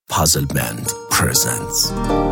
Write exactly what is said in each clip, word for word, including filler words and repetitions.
Puzzle Band presents.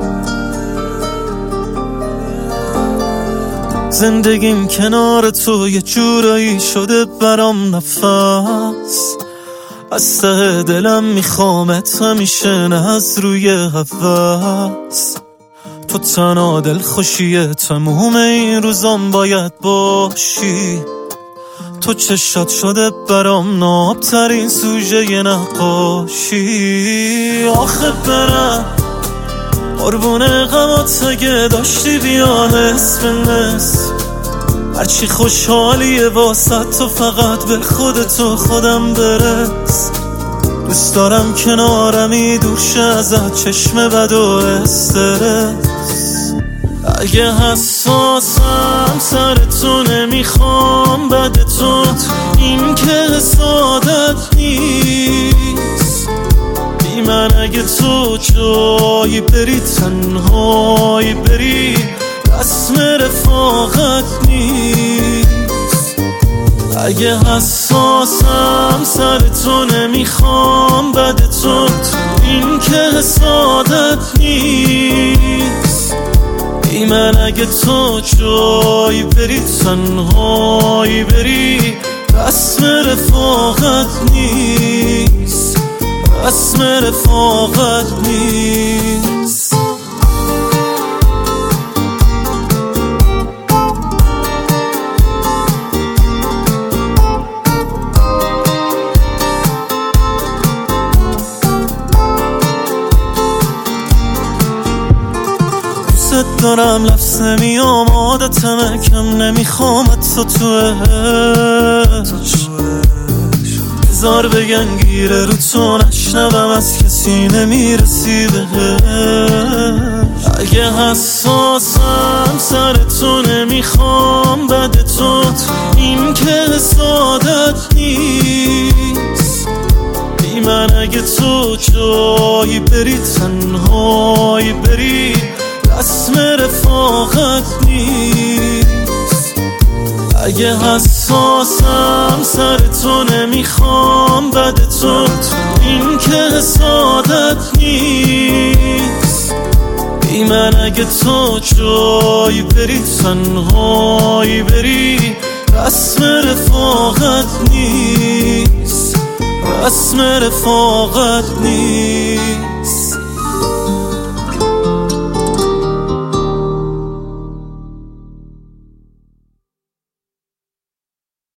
زندگیم کنار تو یه جورایی شده برام نفس، از ته دلم میخوامت همیشه، نه از روی هوس. تو تنها دل خوشیه تموم این روزام باید باشی. تو چشات شده برام نابترین سوژه ی نقاشی. آخه برم قربون غمات اگه داشتی بیا نصف نصف، هرچی خوشحالیه واسه تو فقط به خودتو خودم برس. دوست دارم کنارمی دور شه ازت چشم بد و استرس. اگه حساسم سر تو نمیخوام بد تو، این که سعادت نیست. بی من اگه تو جایی بری تنهایی بری، رسم رفاقت نیست. اگه حساسم سر تو نمیخوام بد تو، این که سعادت نیست. بی من اگه تو جایی بری تنهایی بری، رسم رفاقت نیست. رسم رفاقت نیست. دوست دارم لفظ نمیام عادتمه، کم نمیخوامت تو توش. بذار بگن گیره رو تو نشنوم، از کسی نمیرسی بهش. اگه حساسم سر تو نمیخوام بد تو، این که سعادت نیست. بی من اگه تو جایی بری تنهایی بری، رسم رفاقت نیست. اگه حساسم سر تو نمیخوام بد تو، این که سعادت نیست. بی من اگه تو جایی بری تنهایی بری، رسم رفاقت نیست. رسم رفاقت نیست.